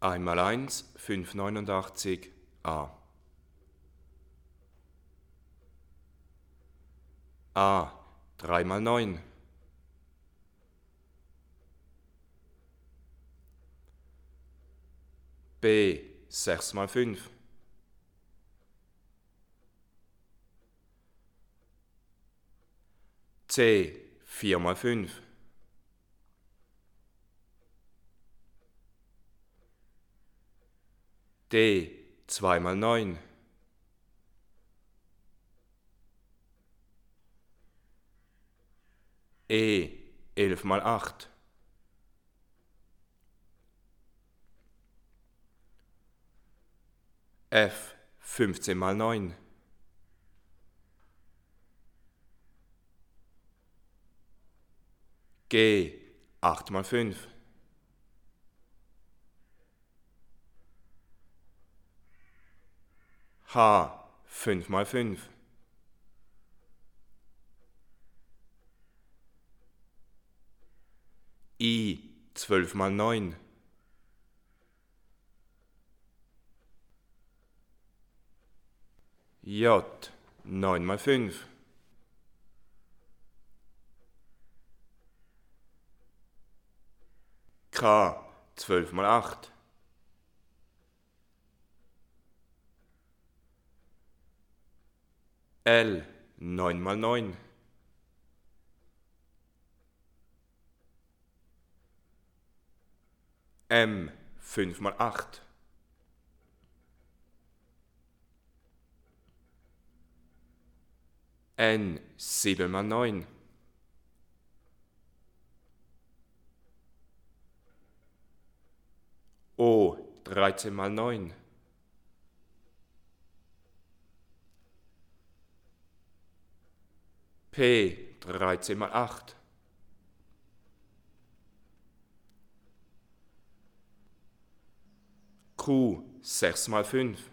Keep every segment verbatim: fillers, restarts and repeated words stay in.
eins mal eins, fünfhundertneunundachtzig a. A, drei mal neun. B, sechs mal fünf. C, vier mal fünf. D, zwei mal neun. E, elf mal acht. F, fünfzehn mal neun. G, acht mal fünf. H, fünf mal fünf. I, zwölf mal neun. J, neun mal fünf. K, zwölf mal acht. L, neun mal neun. M, fünf mal acht. N, sieben mal neun. O, dreizehn mal neun. P, dreizehn mal acht. Q, sechs mal fünf.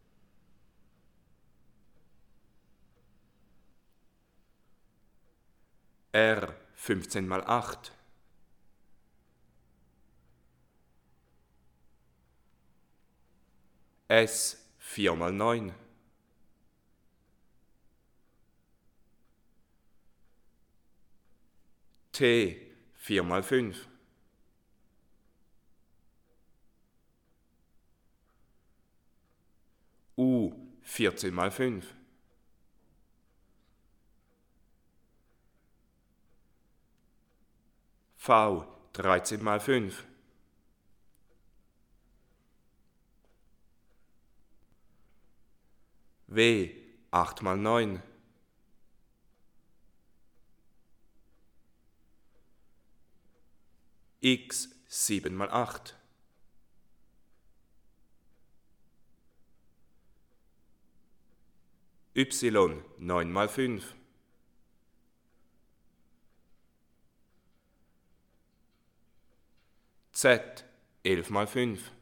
R, fünfzehn mal acht. S, vier mal neun. T, vier mal fünf. U, vierzehn mal fünf. V, dreizehn mal fünf. W, acht mal neun. X, sieben mal acht. Y, neun mal fünf. Z, elf mal fünf.